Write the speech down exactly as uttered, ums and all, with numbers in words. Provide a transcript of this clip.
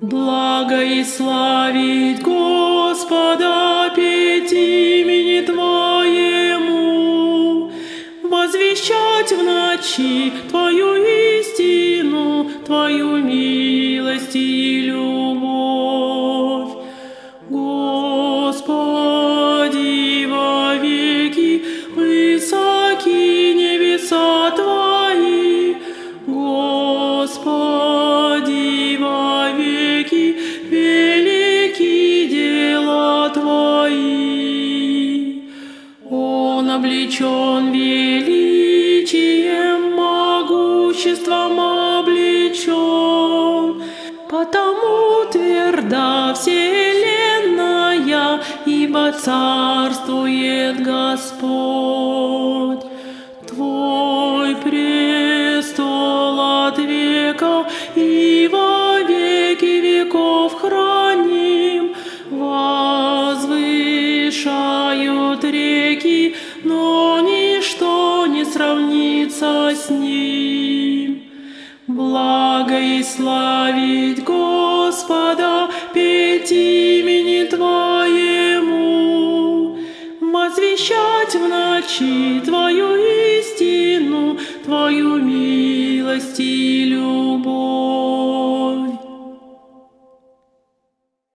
Благо и славить Господа, петь имени Твоему, возвещать в ночи Твою истину, Твою милость и любовь. Господи, во веки высоки небеса Твои, Господи, во веки велики дела Твои. Он облечен величием, могуществом облечен, потому тверда вселенная, ибо царствует Господь. Твой престол от века и во веки веков храним. Возвышают реки, но ничто не сравнится с ним. Благо и славить Господа, петь имени Твоему, возвещать в ночи Твою истину, Твою милость и